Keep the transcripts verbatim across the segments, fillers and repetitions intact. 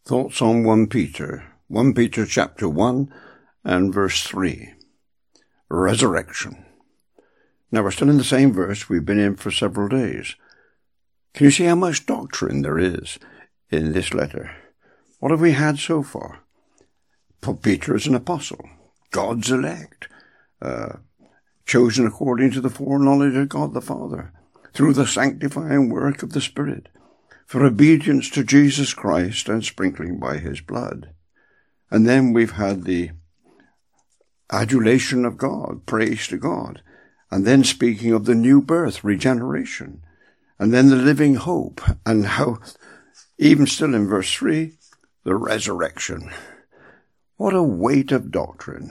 Thoughts on First Peter, First Peter chapter one and verse three. Resurrection. Now we're still in the same verse we've been in for several days. Can you see how much doctrine there is in this letter? What have we had so far? Peter is an apostle, God's elect, uh, chosen according to the foreknowledge of God the Father, through the sanctifying work of the Spirit, for obedience to Jesus Christ and sprinkling by his blood. And then we've had the adulation of God, praise to God, and then speaking of the new birth, regeneration, and then the living hope, and how, even still in verse three, the resurrection. What a weight of doctrine.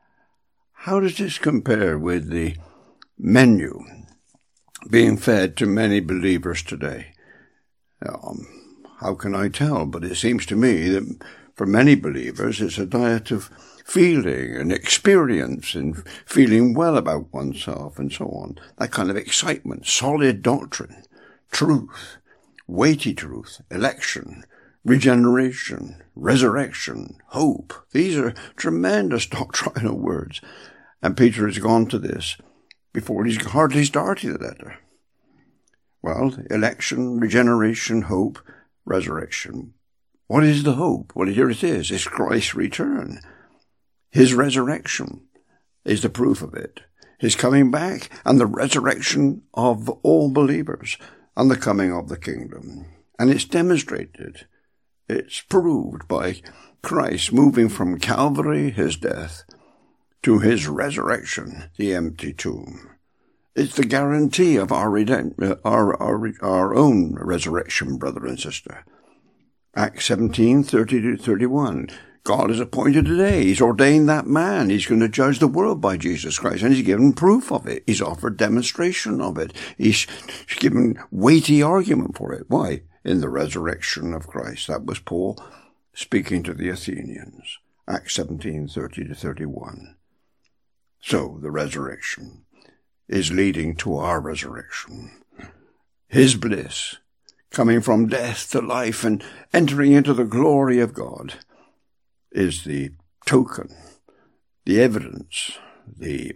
How does this compare with the menu being fed to many believers today? Um, how can I tell? But it seems to me that for many believers it's a diet of feeling and experience and feeling well about oneself and so on. That kind of excitement, solid doctrine, truth, weighty truth, election, regeneration, resurrection, hope. These are tremendous doctrinal words. And Peter has gone to this before he's hardly started the letter. Well, election, regeneration, hope, resurrection. What is the hope? Well, here it is. It's Christ's return. His resurrection is the proof of it. His coming back and the resurrection of all believers and the coming of the kingdom. And it's demonstrated. It's proved by Christ moving from Calvary, his death, to his resurrection, the empty tomb. It's the guarantee of our, redemp- our, our, our own resurrection, brother and sister. Acts seventeen, thirty to thirty-one. God has appointed a day. He's ordained that man. He's going to judge the world by Jesus Christ. And he's given proof of it. He's offered demonstration of it. He's given weighty argument for it. Why? In the resurrection of Christ. That was Paul speaking to the Athenians. Acts seventeen, thirty to thirty-one. So, the resurrection is leading to our resurrection. His bliss, coming from death to life and entering into the glory of God, is the token, the evidence, the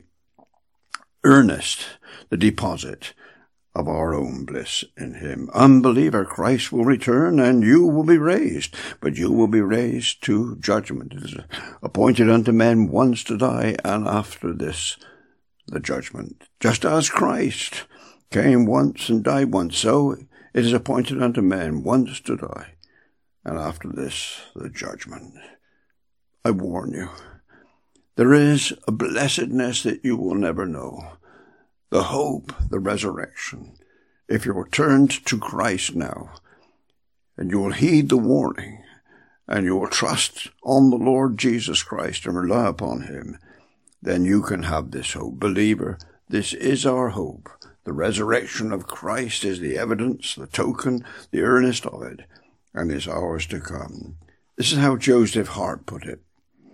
earnest, the deposit of our own bliss in him. Unbeliever, Christ will return and you will be raised, but you will be raised to judgment. It is appointed unto men once to die, and after this the judgment. Just as Christ came once and died once, so it is appointed unto men once to die, and after this the judgment. I warn you, there is a blessedness that you will never know, the hope, the resurrection. If you are turned to Christ now, and you will heed the warning, and you will trust on the Lord Jesus Christ and rely upon him, then you can have this hope. Believer, this is our hope. The resurrection of Christ is the evidence, the token, the earnest of it, and is ours to come. This is how Joseph Hart put it.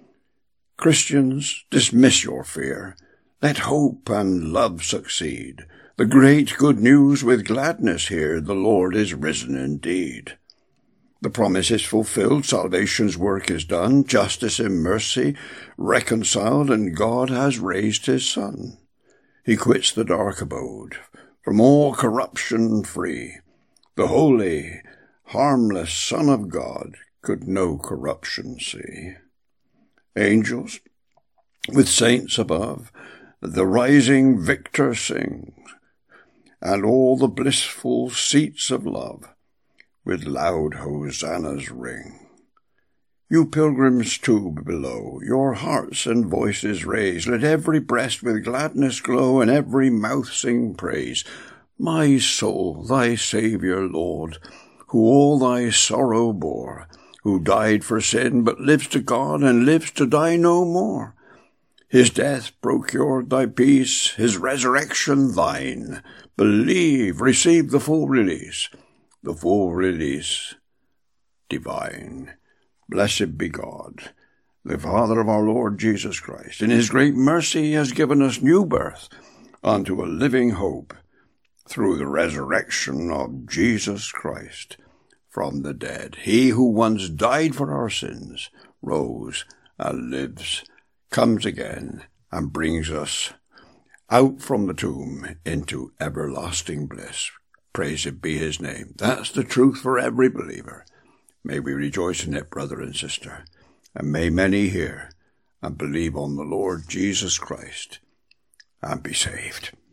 Christians, dismiss your fear. Let hope and love succeed. The great good news with gladness hear, the Lord is risen indeed. The promise is fulfilled, salvation's work is done, justice and mercy reconciled, and God has raised his Son. He quits the dark abode, from all corruption free. The holy, harmless Son of God could no corruption see. Angels, with saints above, the rising victor sings, and all the blissful seats of love with loud hosannas ring. You pilgrims too below, your hearts and voices raise, let every breast with gladness glow, and every mouth sing praise. My soul, thy Saviour, Lord, who all thy sorrow bore, who died for sin, but lives to God, and lives to die no more. His death procured thy peace, his resurrection thine. Believe, receive the full release, the full release divine. Blessed be God, the Father of our Lord Jesus Christ. In his great mercy he has given us new birth unto a living hope through the resurrection of Jesus Christ from the dead. He who once died for our sins rose and lives, comes again, and brings us out from the tomb into everlasting bliss. Praised be his name. That's the truth for every believer. May we rejoice in it, brother and sister, and may many hear and believe on the Lord Jesus Christ and be saved.